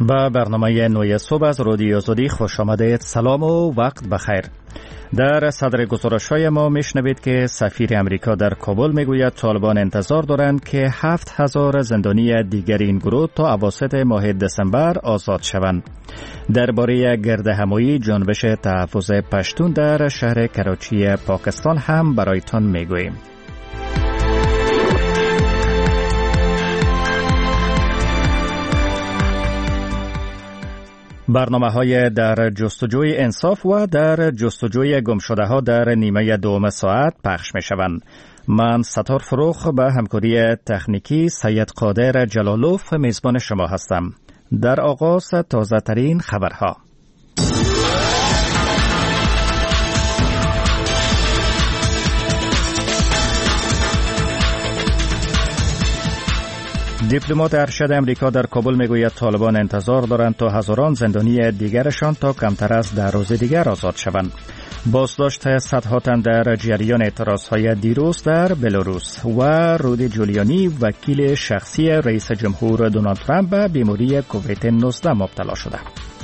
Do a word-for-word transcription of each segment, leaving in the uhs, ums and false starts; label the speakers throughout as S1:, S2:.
S1: به برنامه نوی صبح از رادیو آزادی خوش آمدید. سلام و وقت بخیر. در صدر گزارش‌های ما میشنوید که سفیر امریکا در کابل میگوید طالبان انتظار دارند که هفت هزار زندانی دیگر این گروه تا اواسط ماه دسامبر آزاد شوند. درباره گردهمایی جنبش تحفظ پشتون در شهر کراچی پاکستان هم برایتان میگوییم. برنامه‌های در جستجوی انصاف و در جستجوی گمشده‌ها در نیمه دوم ساعت پخش می‌شوند. من ستار فروخ به همکاری تکنیکی سید قادر جلالوف میزبان شما هستم. در آغاز تازه ترین خبرها. دیپلمات ارشد امریکا در کابل میگوید طالبان انتظار دارند تا هزاران زندانی دیگرشان تا کمتر از ده روز دیگر آزاد شوند. بازداشت صدها تن در جریان اعتراضهای دیروز در بلاروس و رودی جولیانی وکیل شخصی رئیس جمهور دونالد ترامپ به بیماری کووید نوزده مبتلا شده.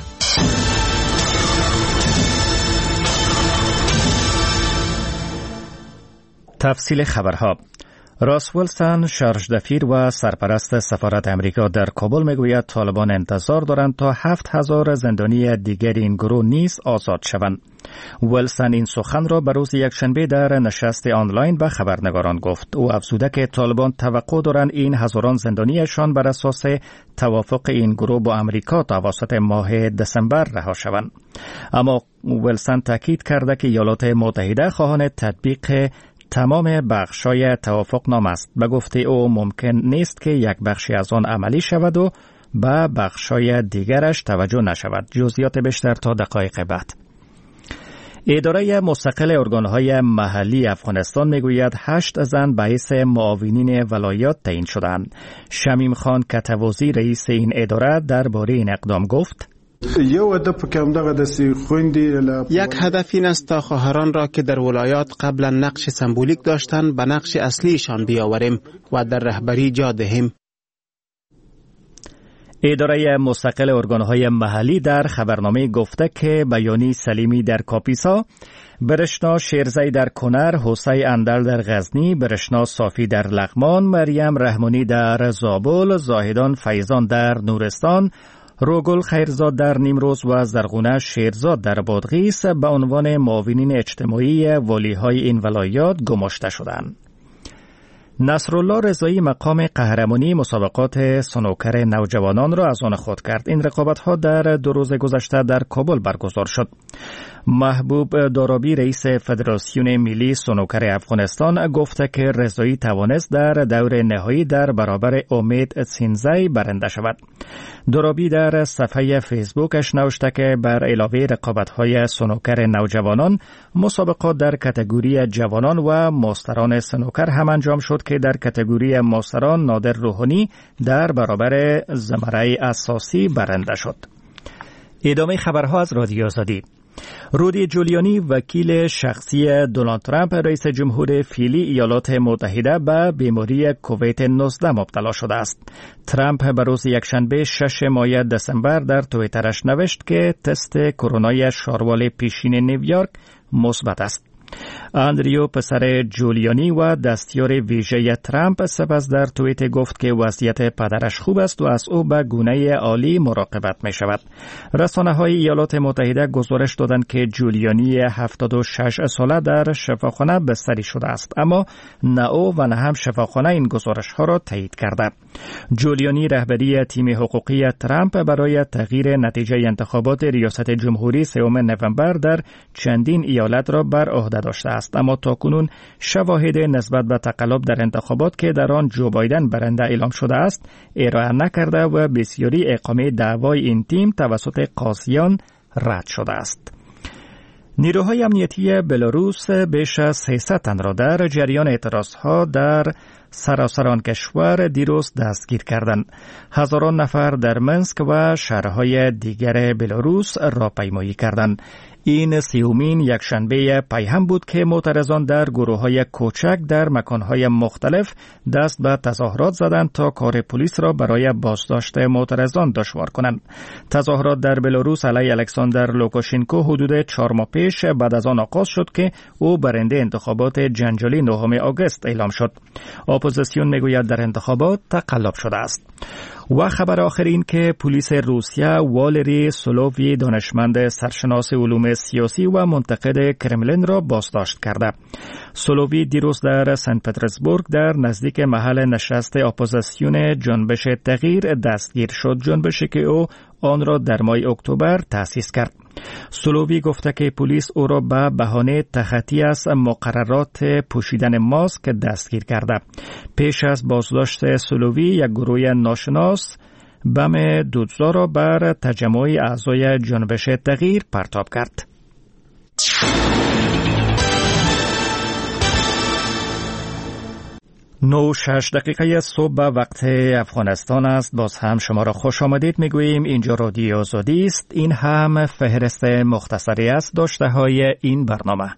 S1: تفصیل خبرها. راس ویلسون، شارژ دفیر و سرپرست سفارت امریکا در کابل میگوید طالبان انتظار دارند تا هفت هزار زندانی دیگر این گروه نیز آزاد شوند. ویلسون این سخن را به روز یکشنبه در نشست آنلاین به خبرنگاران گفت. او افزوده که طالبان توقع دارند این هزاران زندانیشان بر اساس توافق این گروه با امریکا تا اواسط ماه دسامبر رها شوند. اما ویلسون تاکید کرده که ایالات متحده خواهان تطبیق تمام بخشای توافق نام است. به گفته او ممکن نیست که یک بخشی از آن عملی شود و به بخشای دیگرش توجه نشود. جزئیات بیشتر تا دقایق بعد. اداره مستقل ارگانهای محلی افغانستان میگوید هشت زن به حیث معاونین ولایات تعیین شدند. شمیم خان کتوازی رئیس این اداره درباره این اقدام گفت:
S2: یک هدف این است تا خواهران را که در ولایات قبلا نقش سمبولیک داشتند به نقش اصلیشان بیاوریم و در رهبری جا دهیم.
S1: اداره مستقل ارگانهای محلی در خبرنامه گفته که بیانی سلیمی در کاپیسا، برشنا شیرزی در کنر، حسی اندل در غزنی، برشنا صافی در لغمان، مریم رحمانی در زابل، زاهدان فیضان در نورستان، روگل خیرزاد در نیمروز و زرغونه شیرزاد در بادغیس به عنوان معاونین اجتماعی والیهای این ولایات گماشته شدند. نصرالله رضایی مقام قهرمانی مسابقات سنوکر نوجوانان را از آن خود کرد. این رقابت‌ها در دو روز گذشته در کابل برگزار شد. محبوب دارابی رئیس فدراسیون ملی سنوکر افغانستان گفته که رضایی توانست در دور نهایی در برابر امید سینزی برنده شود. دارابی در صفحه فیسبوکش نوشته که بر علاوه رقابت‌های سنوکر نوجوانان، مسابقات در کاتگوری جوانان و مستران سنوکر هم انجام شد که در کاتگوری مستران نادر روحانی در برابر زمره اساسی برنده شد. ادامه خبرها از رادیو آزادی. رودی جولیانی وکیل شخصی دونالد ترامپ رئیس جمهور فعلی ایالات متحده به بیماری کووید نوزده مبتلا شده است. ترامپ به روز یکشنبه شش ماه دسامبر در توییترش نوشت که تست کرونای شاروال پیشین نیویورک مثبت است. اندریو پسر جولیانی و دستیار ویژه ترامپ سپس در توییت گفت که وضعیت پدرش خوب است و از او به گونه عالی مراقبت می شود. رسانه های ایالات متحده گزارش دادند که جولیانی هفتاد و شش ساله در شفاخانه بستری شده است، اما نه او و نه هم شفاخانه این گزارش ها را تایید کرده. جولیانی رهبری تیم حقوقی ترامپ برای تغییر نتیجه انتخابات ریاست جمهوری سوم نوامبر در چندین ایالت را بر عهده داشته است، اما تاکنون شواهد نسبت به تقلب در انتخابات که در آن جو بایدن برنده اعلام شده است ارائه نکرده و بسیاری اقامه دعوای این تیم توسط قاضیان رد شده است. نیروهای امنیتی بلاروس بیش از سیصد تن را در جریان اعتراضها در سراسر آن کشور دیروز دستگیر کردند. هزاران نفر در منسک و شهرهای دیگر بلاروس راهپیمایی کردند. این سیومین یک شنبه پیهم بود که معترضان در گروه‌های کوچک در مکان‌های مختلف دست به تظاهرات زدند تا کار پلیس را برای بازداشت معترضان دشوار کنند. تظاهرات در بلاروس علیه الکساندر لوکاشنکو حدود چهار ماه پیش بعد از آن آغاز شد که او برنده انتخابات جنجالی نهم آگوست اعلام شد. اپوزیسیون میگوید در انتخابات تقلب شده است. و خبر آخر این که پلیس روسیه والری سولووی دانشمند سرشناس علوم سیاسی و منتقد کرملین را بازداشت کرده. سولووی دیروز در سن پترزبورگ در نزدیک محل نشست اپوزیسیون جنبش تغییر دستگیر شد، جنبشی که او آن را در ماه اکتبر تأسیس کرد. سولووی گفته که پلیس او را به بهانه تخطی از مقررات پوشیدن ماسک دستگیر کرده. پیش از بازداشت سولووی یک گروه ناشناس بم دودزا را بر تجمع اعضای جنبش تغییر پرتاب کرد. نو شش دقیقه صبح به وقت افغانستان است. باز هم شما را خوش آمدید میگوییم. اینجا رادیو آزادی است. این هم فهرست مختصری است داشته های این برنامه.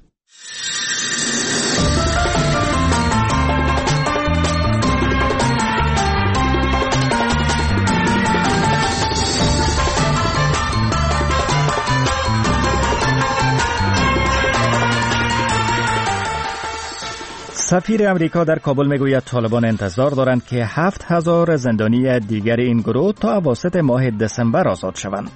S1: سفیر امریکا در کابل میگوید طالبان انتظار دارند که هفت هزار زندانی دیگر این گروه تا اواسط ماه دسامبر آزاد شوند.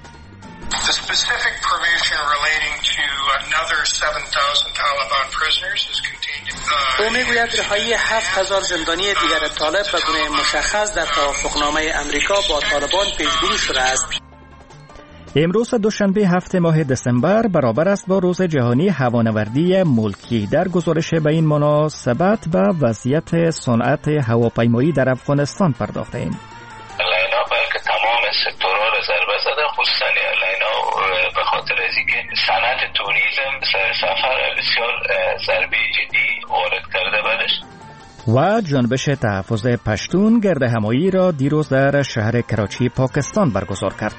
S3: او میگوید رهایی هفت هزار زندانی دیگر طالب به گونه مشخص در توافقنامه امریکا با طالبان پیش‌بینی شده است.
S1: امروز دوشنبه هفت ماه دسامبر برابر است با روز جهانی هوانوردی ملکی. در گزارش به این مناسبت به وضعیت صنعت هواپیمایی در افغانستان پرداخته‌ایم.
S4: اینا بلکه تمام سکتورها را ضربه زده، خصوصا اینا به خاطر از اینکه صنعت توریسم سفر بسیار ضربه جدی وارد کرده بدش.
S1: و جنبش تحفظ پشتون گردهمایی را دیروز در شهر کراچی پاکستان برگزار کرد.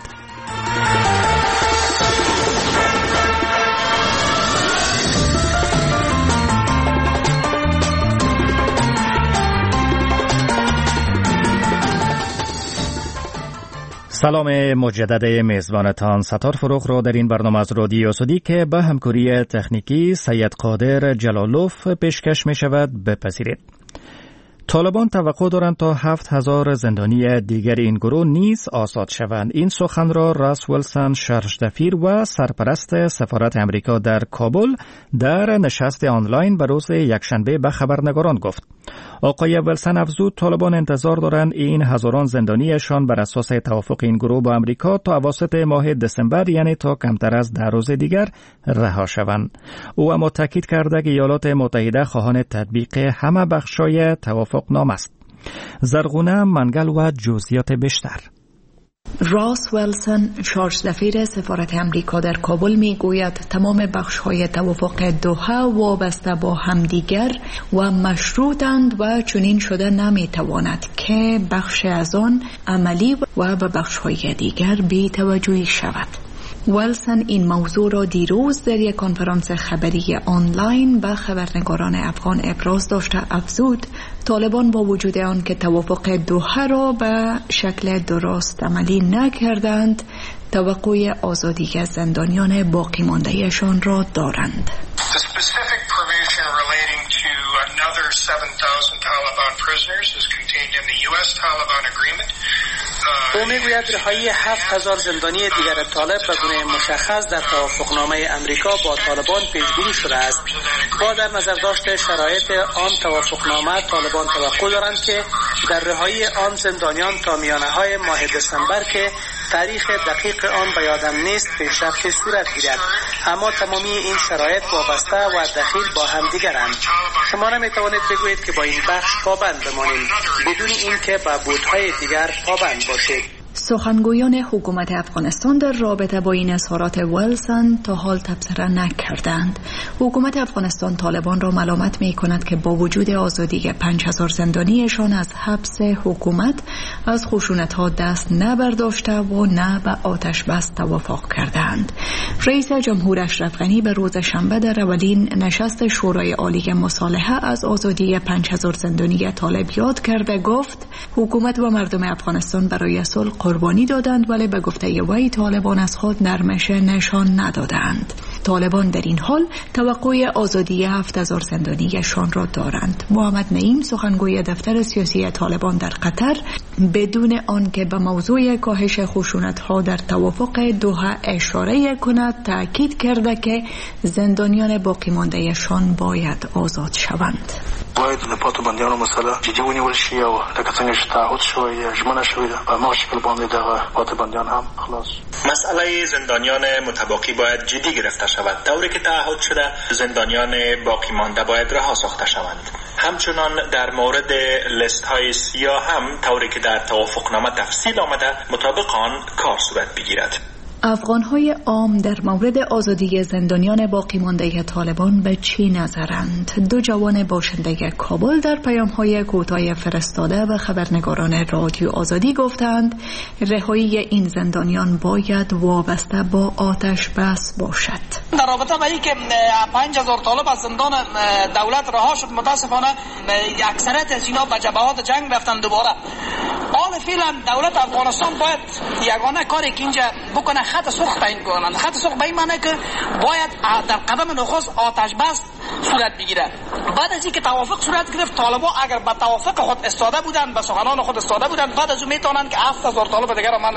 S1: سلام مجدد میزبانتان ستار فروغ را در این برنامه از رادیو آزادی که به همکاری تکنیکی سید قادر جلالوف پیشکش می شود بپذیرید. طالبان توقع دارند تا هفت هزار زندانی دیگر این گروه نیز آزاد شوند. این سخن را راس ولسن شرشدفیر و سرپرست سفارت امریکا در کابل در نشست آنلاین به روز یکشنبه به خبرنگاران گفت. آقای ولسن افزود طالبان انتظار دارند این هزاران زندانیشان بر اساس توافق این گروه با امریکا تا اواسط ماه دسامبر یعنی تا کمتر از ده روز دیگر رها شوند. او اما تاکید کرده که ایالات متحده خواهان تطبیق همه بخشای توافق نام است. زرغونه منگل و جزئیات بیشتر.
S5: راس ولسن شارژدفیر سفارت امریکا در کابل می گوید تمام بخش‌های توافق دوحه وابسته با همدیگر و مشروطند و چنین شده نمی تواند که بخش از آن عملی و به بخش‌های دیگر بی توجهی شود. ولسن این موضوع را دیروز در یک کنفرانس خبری آنلاین به خبرنگاران افغان ابراز داشته. افزود طالبان با وجود آن که توافق دوحه را به شکل درست عملی نکردند توقع آزادی از زندانیان باقی مانده‌شان را دارند.
S3: او میگوید رهایی هفت هزار زندانی دیگر طالب به گونه مشخص در توافقنامه امریکا با طالبان پیش‌بینی شده است. با در نظر داشت شرایط آن توافقنامه طالبان توقع دارند که در رهایی آن زندانیان تا میانه‌های ماه دسامبر که تاریخ دقیق آن به یادم نیست پیشرفت صورت گیرد، اما تمامی این شرایط وابسته و دخیل با هم دیگرند. شما نمیتوانید بگویید که با این بخش پابند بمانیم بدون اینکه به بودهای دیگر پابند باشید.
S5: سخنگویان حکومت افغانستان در رابطه با این اظهارات ویلسون تا حال تبصره نکردند. حکومت افغانستان طالبان را ملامت می کند که با وجود آزادی پنج هزار زندانیشان از حبس حکومت از خشونت‌ها دست نبرداشته و نه به آتش بس توافق کردند. رئیس جمهور اشرف غنی به روز شنبه در اولین نشست شورای عالی مصالحه از آزادی پنج هزار زندانی طالب یاد کرده گفت حکومت و مردم افغانستان برای صلح قربانی دادند، ولی به گفته وی طالبان از خود نرمش نشان ندادند. طالبان در این حال توقع آزادی هفت هزار زندانیشان را دارند. محمد نعیم سخنگوی دفتر سیاسی طالبان در قطر بدون آنکه به موضوع کاهش خشونت‌ها در توافق دوحه اشاره کند تاکید کرده که زندانیان باقی مانده‌شان باید آزاد شوند.
S6: باید د پاتو بندیانو مسله جدي ونیول شي او لکه څنګه چې تعهد شوی یا ژمنه شوې ده په هماغه شکل باندې دغه پاتو بندیان هم خلاص.
S7: مسئله زندانیان متباقی باید جدی گرفته شود. طوری که تعهد شده زندانیان باقی مانده باید رها ساخته شوند. همچنان در مورد لیست های سیاه هم طوری که در توافقنامه تفصیل آمده مطابق آن کار صورت بگیرد.
S5: افغان‌های عام در مورد آزادی زندانیان باقی مانده طالبان به چی نظرند؟ دو جوان باشنده کابل در پیام‌های کوتاه فرستاده و خبرنگاران رادیو آزادی گفتند رهایی این زندانیان باید وابسته با آتش بس باشد.
S8: در رابطه با اینکه پنج هزار طالب از زندان دولت رها شد، متاسفانه اکثریت از اینا به جبهات جنگ رفتن دوباره. حال فعلا دولت افغانستان باید یگانه کاری که اینجا بکنه خط سرخ تعیین کنند. خط سرخ به این معنی که باید در قدم نخست آتش بس صورت بگیره. بعد از اینکه توافق صورت گرفت، طالبان اگر به توافق خود استاده بودند، به سخنان خود استاده بودند، بعد از اون میتونند که هفت هزار طالب دیگر من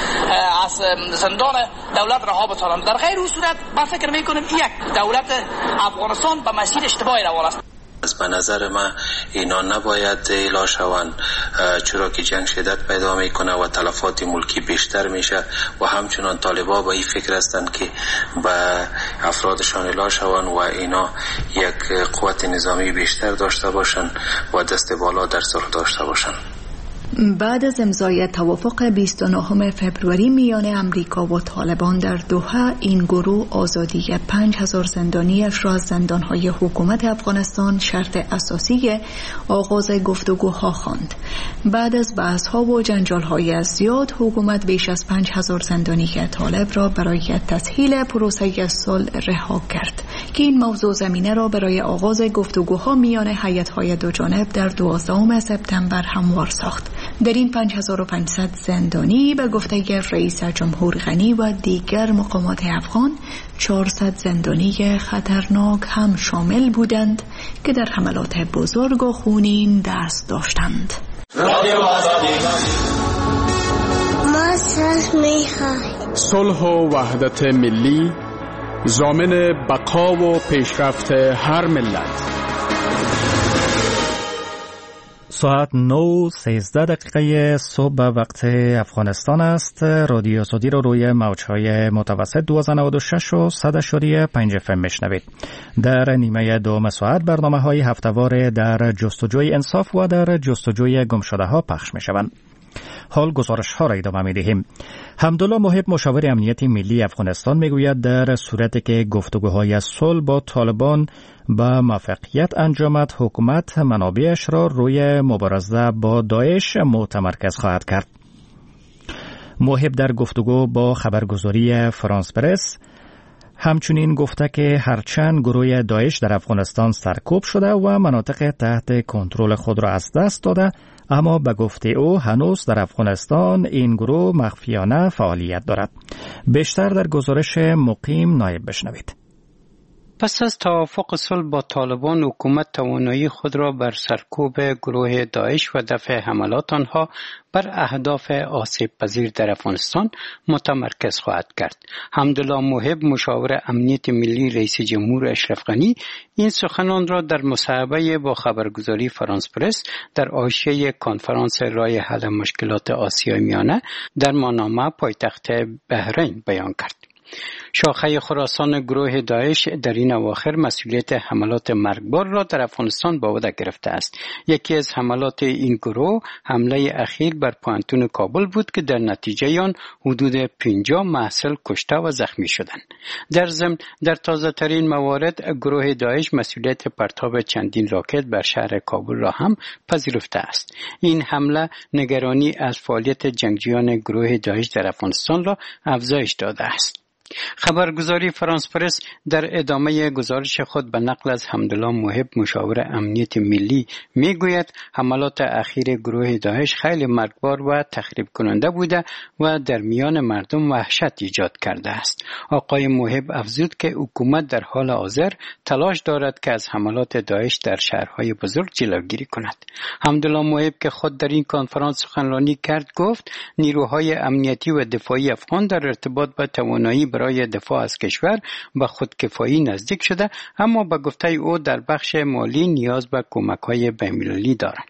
S8: از زندان دولت رها بسازند. در غیر اون صورت من فکر میکنم یک دولت افغانستان به مسیر اشتباهی روان است.
S9: از به نظر من اینا نباید اعلا شوند، چرا که جنگ شدت پیدا میکنه و تلفات ملکی بیشتر میشه و همچنان طالبا با این فکر هستند که به افرادشان اعلا شوند و اینا یک قوت نظامی بیشتر داشته باشند و دست بالا در صلح داشته باشند.
S5: بعد از امضای توافق بیست و نهم فوریه میان امریکا و طالبان در دوحه، این گروه آزادی پنج هزار زندانیش را از زندانهای حکومت افغانستان شرط اساسی آغاز گفتگوها خواند. بعد از بحث‌ها و جنجال‌های زیاد، حکومت بیش از پنج هزار زندانی طالب را برای تسهیل پروسه صلح رها کرد که این موضوع زمینه را برای آغاز گفتگوها میان هیئت‌های دو جانب در دوازدهم سپتامبر هموار ساخت. در این پنج هزار و پانصد زندانی به گفته رئیس جمهور غنی و دیگر مقامات افغان چهارصد زندانی خطرناک هم شامل بودند که در حملات بزرگ و خونین دست داشتند.
S10: ما صلح می‌خوایم.
S2: صلح و وحدت ملی ضامن بقا و پیشرفت هر ملت.
S1: ساعت نه سیزده دقیقه صبح به وقت افغانستان است. رادیو آزادی رو روی موج‌های متوسط دویست و نود و شش و صد و پنج اف ام میشنوید. در نیمه دوم ساعت برنامه‌های هفته‌وار در جستجوی انصاف و در جستجوی گمشده‌ها پخش می‌شوند. حال گزارش ها را ادامه می دهیم. حمدالله محب مشاور امنیت ملی افغانستان می گوید در صورتی که گفتگوهای صلح با طالبان با موفقیت انجامد، حکومت منابعش را روی مبارزه با داعش متمرکز خواهد کرد. محب در گفتگو با خبرگزاری فرانس پرس همچنین گفته که هرچند گروه داعش در افغانستان سرکوب شده و مناطق تحت کنترل خود را از دست داده، اما به گفته او هنوز در افغانستان این گروه مخفیانه فعالیت دارد. بیشتر در گزارش مقیم نایب بشنوید.
S11: پس از توافق صلح با طالبان، حکومت توانایی خود را بر سرکوب گروه داعش و دفع حملات آنها بر اهداف آسیب پذیر در افغانستان متمرکز خواهد کرد. حمدالله محب مشاور امنیت ملی رئیس جمهور اشرف غنی این سخنان را در مصاحبه با خبرگزاری فرانس پرس در حاشیه کنفرانس رای حل مشکلات آسیای میانه در ماناما پایتخت بحرین بیان کرد. شاخه خراسان گروه داعش در این اواخر مسئولیت حملات مرگبار را در افغانستان به عهده گرفته است. یکی از حملات این گروه حمله اخیر بر پوهنتون کابل بود که در نتیجه آن حدود پنجاه محصل کشته و زخمی شدند. در ضمن در تازه ترین موارد گروه داعش مسئولیت پرتاب چندین راکت بر شهر کابل را هم پذیرفته است. این حمله نگرانی از فعالیت جنگجویان گروه داعش در افغانستان را افزایش داده است. خبرگزاری فرانس پرس در ادامه گزارش خود به نقل از حمدالله محب مشاور امنیت ملی میگوید حملات اخیر گروه داعش خیلی مرگبار و تخریب کننده بوده و در میان مردم وحشت ایجاد کرده است. آقای محب افزود که حکومت در حال حاضر تلاش دارد که از حملات داعش در شهرهای بزرگ جلوگیری کند. حمدالله محب که خود در این کنفرانس سخنرانی کرد گفت نیروهای امنیتی و دفاعی افغان در ارتباط با توانایی برای دفاع از کشور به خودکفایی نزدیک شده، اما به گفته او در بخش مالی نیاز به کمک‌های بین‌المللی دارند.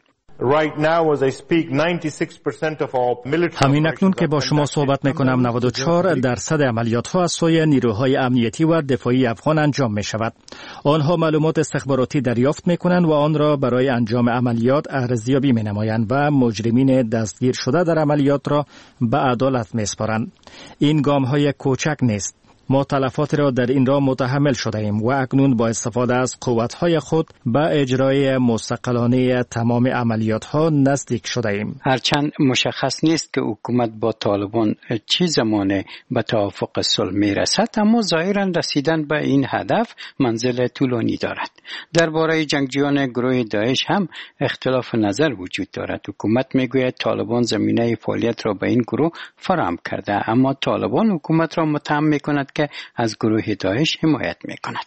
S1: همین اکنون که با شما صحبت میکنم نود و چهار درصد عملیات ها از سوی نیروهای امنیتی و دفاعی افغان انجام می شود. آنها معلومات استخباراتی دریافت می کنند و آن را برای انجام عملیات ارزیابی می نمایند و مجرمین دستگیر شده در عملیات را به عدالت می سپارند. این گام های کوچک نیست. ما تلفات را در این راه متحمل شده ایم و اکنون با استفاده از قوت‌های خود به اجرای مستقلانه تمام عملیات‌ها نزدیک شده ایم.
S11: هرچند مشخص نیست که حکومت با طالبان چه زمانه به توافق صلح میرسد، اما ظاهراً رسیدن به این هدف منزل طولانی دارد. درباره جنگجویان گروه داعش هم اختلاف نظر وجود دارد. حکومت میگوید طالبان زمینه فعالیت را به این گروه فراهم کرده، اما طالبان حکومت را متهم میکند که از گروه داعش حمایت میکند.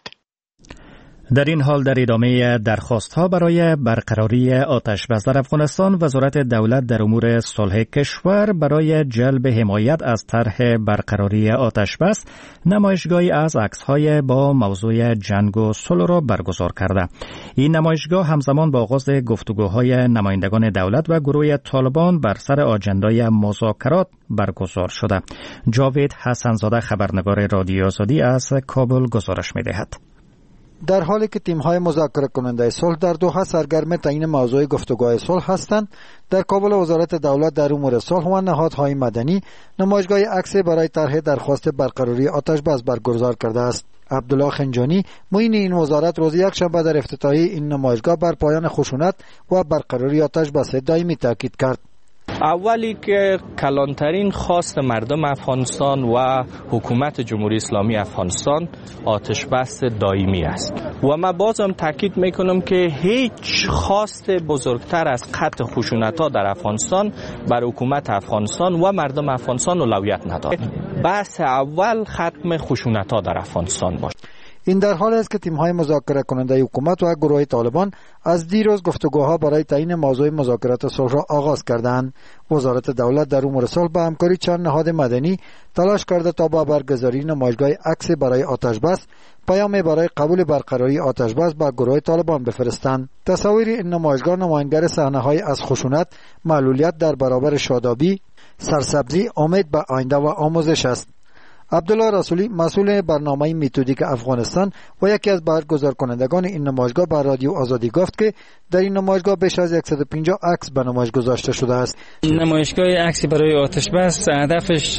S1: در این حال در ادامه درخواست‌ها برای برقراری آتش بس در افغانستان، وزارت دولت در امور صلح کشور برای جلب حمایت از طرح برقراری آتش بس نمایشگاهی از عکس‌های با موضوع جنگ و صلح را برگزار کرده. این نمایشگاه همزمان با آغاز گفتگوهای نمایندگان دولت و گروه طالبان بر سر آجندای مذاکرات برگزار شده. جاوید حسنزاده خبرنگار رادیو آزادی از کابل گزارش می‌دهد.
S12: در حالی که تیم‌های مذاکره کننده صلح در دوحه سرگرم تعیین موضوع گفتگوهای صلح هستند، در کابل وزارت دولت در امور صلح و نهادهای مدنی نمایشگاه عکسی برای طرح درخواست برقراری آتش بس برگزار کرده است. عبدالله خنجانی معین این وزارت روز یک شنبه در افتتاحیه این نمایشگاه بر پایان خشونت و برقراری آتش بس دائمی تاکید کرد.
S13: اولی که کلانترین خواست مردم افغانستان و حکومت جمهوری اسلامی افغانستان آتش بس دائمی است و من بازم تاکید میکنم که هیچ خواست بزرگتر از قطع خشونت‌ها در افغانستان بر حکومت افغانستان و مردم افغانستان اولویت ندارد. بحث اول ختم خشونت‌ها در افغانستان باشد.
S12: این در حال است که تیم‌های مذاکره کننده حکومت و گروه طالبان از دیروز گفتگوها برای تعیین موضوع مذاکرات صلح را آغاز کردند. وزارت دولت در امور صلح با همکاری چند نهاد مدنی تلاش کرده تا با برگزاری نمایشگاه عکسی برای آتش بس پیامی برای قبول برقراری آتش بس به گروه طالبان بفرستند. تصاویر این نمایشگاه نمایانگر صحنه‌های از خشونت، معلولیت در برابر شادابی، سرسبزی، امید به آینده و آموزش است. عبدالله رسولی مسئول برنامه متدیک افغانستان و یکی از برگزار کنندگان این نمایشگاه به رادیو آزادی گفت که در این نمایشگاه بیش از صد و پنجاه عکس به نمایش گذاشته شده است.
S14: نمایشگاه عکسی برای آتش بس هدفش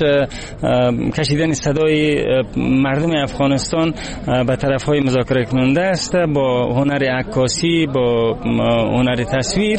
S14: کشیدن صدای مردم افغانستان به طرفهای مذاکره کننده است، با هنر عکاسی، با هنر تصویر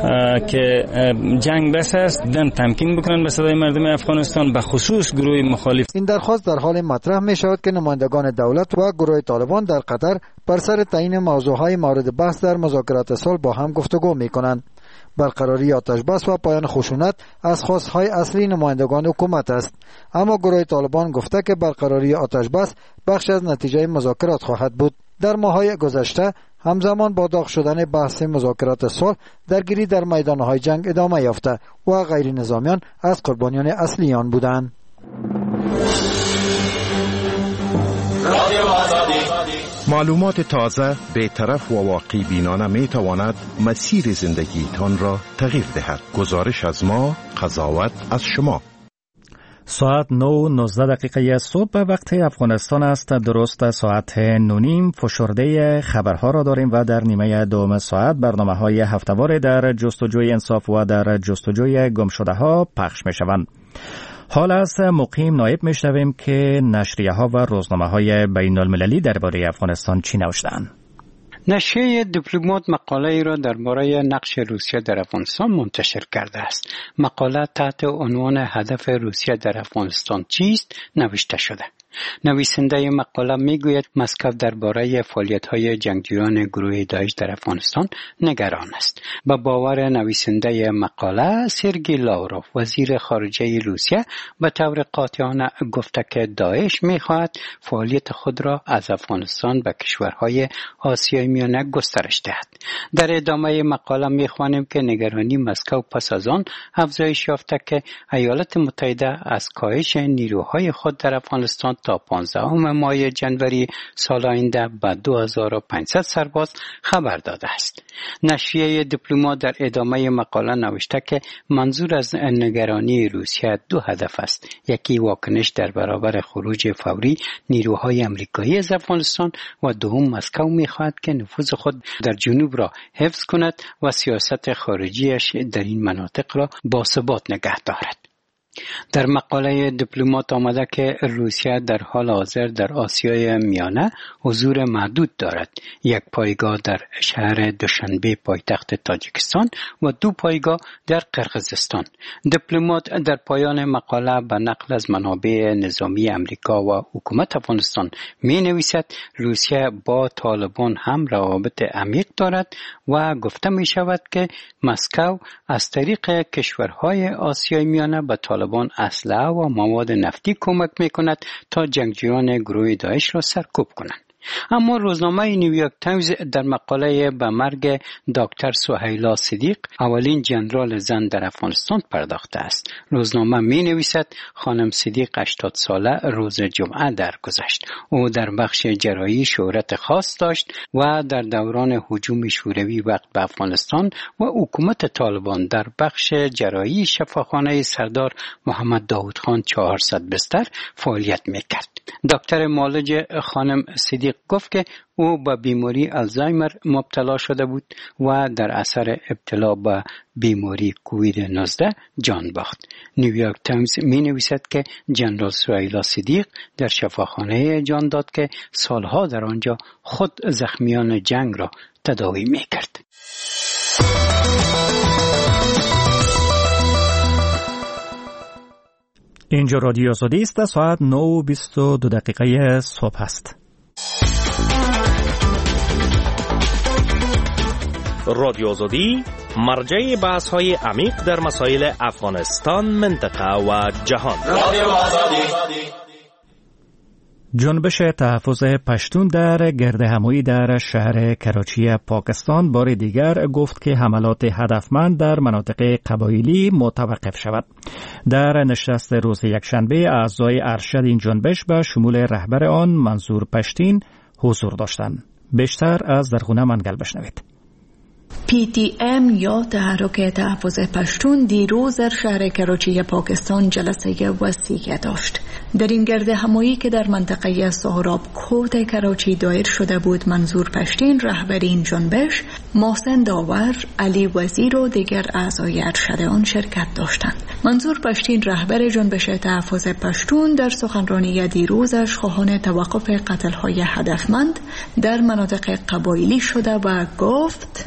S14: که جنگ بس است دم تمکین بکنن به صدای مردم افغانستان، به خصوص گروه مخالف.
S12: این درخواست در حال مطرح می شود که نمایندگان دولت و گروه طالبان در قطر بر سر تعیین موضوعهای مورد بحث در مذاکرات صلح با هم گفتگو می کنند. برقراری آتش بس و پایان خشونت از خواستهای اصلی نمایندگان حکومت است، اما گروه طالبان گفته که برقراری آتش بس بخش از نتیجه مذاکرات خواهد بود. در ماه‌های گذشته همزمان با داغ شدن بحث مذاکرات صلح درگیری در میدانهای جنگ ادامه یافته و غیر نظامیان از قربانیان اصلی آن بودند.
S15: معلومات تازه، بی‌طرف و واقعی بینانه می تواند مسیر زندگیتان را تغییر دهد. گزارش از ما، قضاوت از شما.
S1: ساعت نه نوزده دقیقه صبح به وقت افغانستان است. درست ساعت نونیم فشرده خبرها را داریم و در نیمه دوم ساعت برنامه های هفته‌وار در جستجوی انصاف و در جستجوی گمشده ها پخش می شوند. حال از مقیم نایب می شنویم که نشریه ها و روزنامه های بین المللی درباره افغانستان چی نوشتند.
S11: نشریه دیپلمات مقاله ای را درباره نقش روسیه در افغانستان منتشر کرده است. مقاله تحت عنوان هدف روسیه در افغانستان چیست نوشته شده. نویسنده مقاله میگوید مسکو درباره فعالیت‌های جنگجویان گروه داعش در افغانستان نگران است. به باور نویسنده مقاله، سرگئی لاوروف وزیر خارجه روسیه به طور قاطعانه گفته که داعش می‌خواهد فعالیت خود را از افغانستان به کشورهای آسیای میانه گسترش دهد. در ادامه مقاله می‌خوانیم که نگرانی مسکو پس از آن افزایش یافته که ایالات متحده از کاهش نیروهای خود در افغانستان تا پانزدهم ماه جنوری سال آینده به دو هزار و پانصد سرباز خبر داده است. نشریه دیپلمات در ادامه مقاله نوشته که منظور از نگرانی روسیه دو هدف است. یکی واکنش در برابر خروج فوری نیروهای آمریکایی از افغانستان و دوم مسکو می‌خواهد که نفوذ خود در جنوب را حفظ کند و سیاست خارجیش در این مناطق را باثبات نگه دارد. در مقاله دیپلمات آمده که روسیه در حال حاضر در آسیای میانه حضور محدود دارد. یک پایگاه در شهر دوشنبه پایتخت تاجیکستان و دو پایگاه در قرقیزستان. دیپلمات در پایان مقاله به نقل از منابع نظامی امریکا و حکومت افغانستان می نویسد روسیه با طالبان هم روابط عمیق دارد و گفته می شود که مسکو از طریق کشورهای آسیای میانه به طالبان اسلحه و مواد نفتی کمک میکند تا جنگجویان گروه داعش را سرکوب کنند. اما روزنامه نیویورک تایمز در مقاله به مرگ دکتر سهیلا صدیق اولین جنرال زن در افغانستان پرداخته است. روزنامه می نویسد خانم صدیق هشتاد ساله روز جمعه درگذشت. او در بخش جراحی شهرت خاص داشت و در دوران هجوم شوروی وقت به افغانستان و حکومت طالبان در بخش جراحی شفاخانه سردار محمد داود خان چهارصد بستر فعالیت میکرد. دکتر معالج خانم صدیق گفت که او به بیماری آلزایمر مبتلا شده بود و در اثر ابتلا به بیماری کووید نوزده جان باخت. نیویورک تایمز می نویسد که جنرال سهیلا صدیق در شفاخانه جان داد که سالها در آنجا خود زخمیان جنگ را تداوی می کرد.
S1: اینجا رادیو آزادی است. ساعت نه و بیست و دو دقیقه صبح است.
S16: رادیو آزادی مرجع بحث های عمیق در مسائل افغانستان، منطقه و جهان. رادیو آزادی.
S1: جنبش تحفظ پشتون در گردهمایی در شهر کراچی پاکستان بار دیگر گفت که حملات هدفمند در مناطق قبایلی متوقف شود. در نشست روز یکشنبه اعضای ارشد این جنبش به شمول رهبر آن منظور پشتین حضور داشتند. بیشتر از درخونه منگل بشنوید.
S5: پی تی ام یا تحرک تحفظ پشتون دیروز در شهر کراچی پاکستان جلسه وسیع داشت. در این گردهمایی که در منطقه سهراب کوت کراچی دایر شده بود، منظور پشتین رهبر این جنبش، محسن داور، علی وزیر و دیگر اعضای ارشد آن شرکت داشتند. منظور پشتین رهبر جنبش تحفظ پشتون در سخنرانی دیروزش خواهان توقف قتل‌های هدفمند در مناطق قبایلی شده و گفت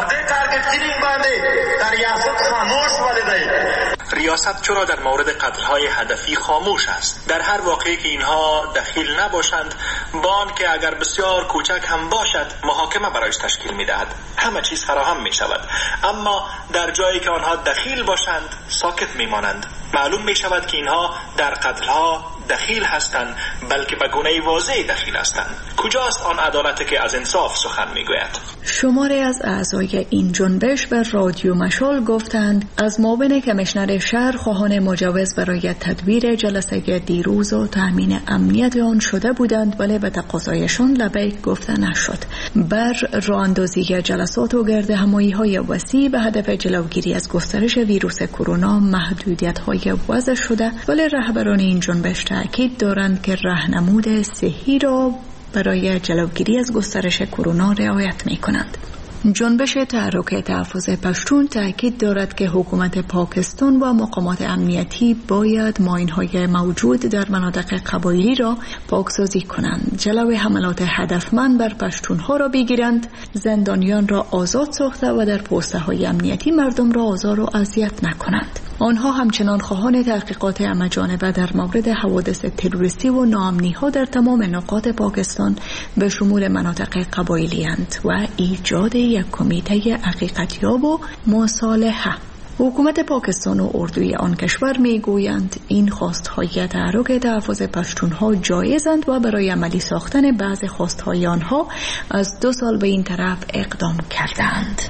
S7: ریاست چرا در مورد قتل‌های هدفی خاموش است؟ در هر واقعی که اینها دخیل نباشند، بان که اگر بسیار کوچک هم باشد محاکمه برایش تشکیل می‌دهد. همه چیز فراهم می‌شود. اما در جایی که آنها دخیل باشند ساکت می‌مانند. معلوم می‌شود که اینها در قتل‌ها دخیل هستند، بلکه به گونه‌ای واضح دخیل هستند. کجاست آن عدالتی که از انصاف سخن می‌گوید؟
S5: شماری از اعضای این جنبش به رادیو مشال گفتند از معاون کمیشنر شهر خواهان مجوز برای تدبیر جلسه دیروز و تامین امنیت آن شده بودند، ولی به تقاضایشان لبیک گفته نشد. بر راه اندازی جلسات و گرد همایی های وسیع به هدف جلوگیری از گسترش ویروس کرونا محدودیت های وضع شده، ولی رهبران این جنبش تاکید دارند که راهنمود صحی را برای جلوگیری از گسترش کرونا رعایت می کنند. جنبش تحرک تحفظ پشتون تاکید دارد که حکومت پاکستان و مقامات امنیتی باید ماین‌های موجود در مناطق قبایلی را پاکسازی کنند، جلوی حملات هدفمند بر پشتونها را بگیرند، زندانیان را آزاد ساخته و در پست‌های امنیتی مردم را آزار و اذیت نکنند. آنها همچنان خواهان تحقیقات همه‌جانبه در مورد حوادث تروریستی و ناامنی‌ها در تمام نقاط پاکستان به شمول مناطق قبایلی اند و ایجاد یک کمیته حقیقتیاب و مصالحه. حکومت پاکستان و اردوی آن کشور میگویند این خواستهای تحرک تحفظ پشتونها جایزند و برای عملی ساختن بعض خواستهای آنها از دو سال به این طرف اقدام کردند.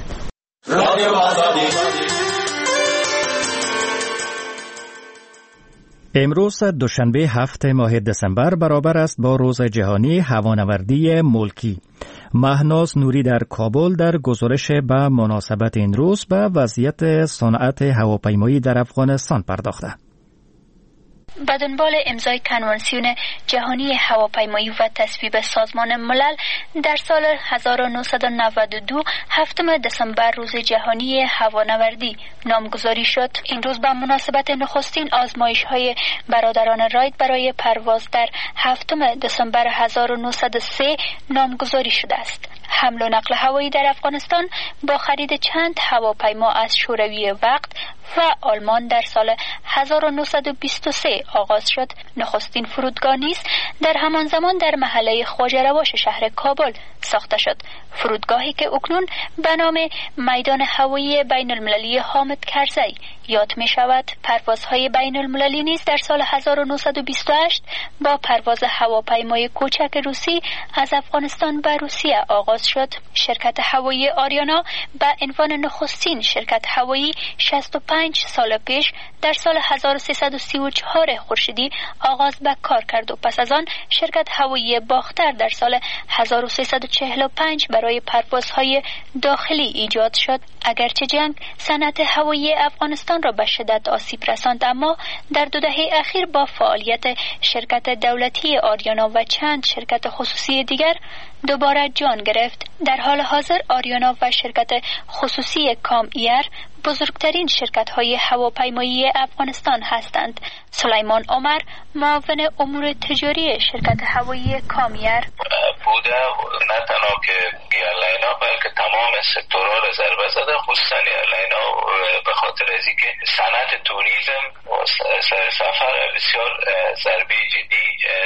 S1: امروز دوشنبه هفت ماه دسامبر برابر است با روز جهانی هوانوردی ملکی. مهناز نوری در کابل در گزارش به مناسبت این روز به وضعیت صنعت هواپیمایی در افغانستان پرداخته.
S17: به دنبال امضای کنوانسیون جهانی هواپیمایی و تصویب سازمان ملل در سال هزار و نهصد و نود و دو هفتم دسامبر روز جهانی هوانوردی نامگذاری شد. این روز به مناسبت نخستین آزمایش‌های برادران رایت برای پرواز در هفتم دسامبر هزار و نهصد و سه نامگذاری شده است. حمل و نقل هوایی در افغانستان با خرید چند هواپیما از شوروی وقت و آلمان در سال هزار و نهصد و بیست و سه آغاز شد. نخستین فرودگاه نیز در همان زمان در محله خواجه رواش شهر کابل ساخته شد. فرودگاهی که اکنون به نام میدان هوایی بین المللی حامد کرزی یاد می شود. پروازهای بین المللی نیز در سال هزار و نهصد و بیست و هشت با پرواز هواپیمای کوچک روسی از افغانستان به روسیه آغاز شد. شرکت هوایی آریانا به عنوان نخستین شرکت هوایی شصت و پنج سال پیش در سال هزار و سیصد و سی و چهار خورشیدی آغاز به کار کرد و پس از آن شرکت هوایی باختر در سال هزار و سیصد و چهل و پنج برای پروازهای داخلی ایجاد شد. اگرچه جنگ صنعت هوایی افغانستان را به شدت آسیب رساند، اما در دو دهه اخیر با فعالیت شرکت دولتی آریانا و چند شرکت خصوصی دیگر دوباره جان گرفت. در حال حاضر آریانا و شرکت خصوصی کام ایر بزرگترین شرکت‌های هواپیمایی افغانستان هستند. سلیمان عمر معاون امور تجاری شرکت هوایی کام ایر
S4: بوده، نه تنها که ایرلینا بلکه تمام سکتورها را ضربه زده، خصوصا ایرلینا به خاطر از اینکه صنعت توریسم و سفر بسیار ضربه جدی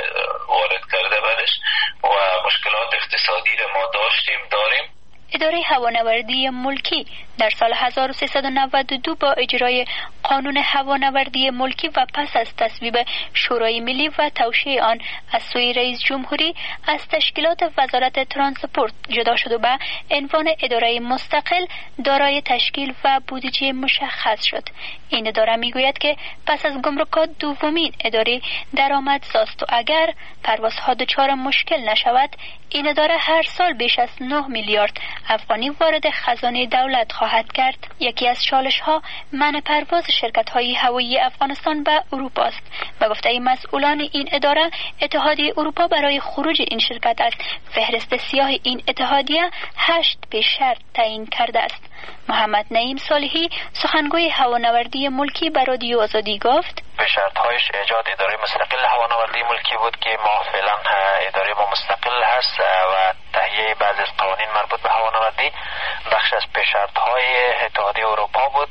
S4: وارد کرده بدش و مشکلات اقتصادی را ما داشتیم داریم.
S17: اداره هوانوردی ملکی در سال هزار و سیصد و نود و دو با اجرای قانون هوانوردی ملکی و پس از تصویب شورای ملی و توشیح آن از سوی رئیس جمهوری از تشکیلات وزارت ترانسپورت جدا شد و به عنوان اداره مستقل دارای تشکیل و بودجه مشخص شد. این اداره میگوید که پس از گمرکات دومین اداره درآمدزا است و اگر پروازها دچار مشکل نشود، این اداره هر سال بیش از نه میلیارد افغانی وارد خزانه دولت خواهد کرد. یکی از چالش ها منع پرواز شرکت های هوایی افغانستان به اروپا است. به گفته مسئولان این اداره، اتحادیه اروپا برای خروج این شرکت از فهرست سیاه این اتحادیه هشت پیش شرط تعیین کرده است. محمد نعیم صالحی سخنگوی هوانوردی ملکی به رادیو آزادی گفت:
S18: به شرط‌هایش ایجاد اداره مستقل هوانوردی ملکی بود که ما فعلا اداره ما مستقل هست و تهیه بعضی از قوانین مربوط به هوانوردی بخش از پیش‌شرط‌های اتحادیه اروپا بود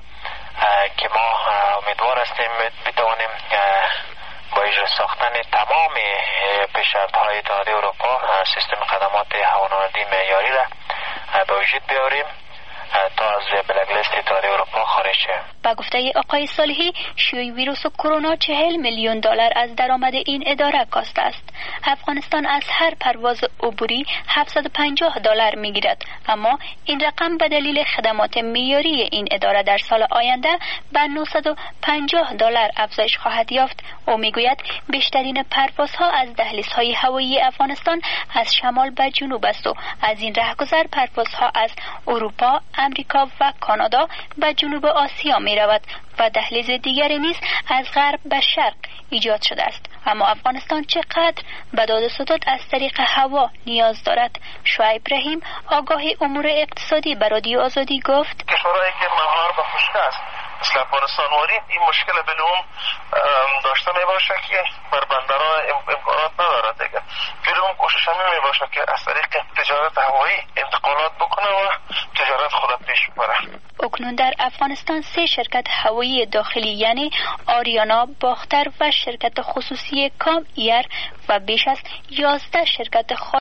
S18: که ما امیدوار هستیم بتوانیم با اجرا ساختن تمام پیش‌شرط‌های اتحادیه اروپا سیستم خدمات هوانوردی معیاری را به وجود بیاریم تا از بلک لیست اتحادیه اروپا خارج شه.
S17: با گفته آقای صالحی، شیوع ویروس کرونا چهل میلیون دلار از درآمد این اداره کاسته است. افغانستان از هر پرواز عبوری هفتصد و پنجاه دلار میگیرد، اما این رقم به دلیل خدمات معیاری این اداره در سال آینده به نهصد و پنجاه دلار افزایش خواهد یافت. او میگوید بیشترین پروازها از دهلیزهای هوایی افغانستان از شمال به جنوب است و از این رهگذر پروازها از اروپا، امریکا و کانادا به جنوب آسیا می رود و دهلیز دیگری نیز از غرب به شرق ایجاد شده است. اما افغانستان چقدر به داد و ستد از طریق هوا نیاز دارد؟ شعیب رحیم، آگاه امور اقتصادی به رادیو آزادی گفت:
S19: کشورهایی که مهار و خشک است مثل افغانستان وارید این مشکل بلوم داشته می باشه که بر بندرها امکانات نداره دیگه. بلوم کوشش همی می باشه که از طریق تجارت هوایی انتقالات بکنه و تجارت خود پیش ببره.
S17: اکنون در افغانستان سه شرکت هوایی داخلی یعنی آریانا، باختر و شرکت خصوصی کام ایر و بیش از یازده شرکت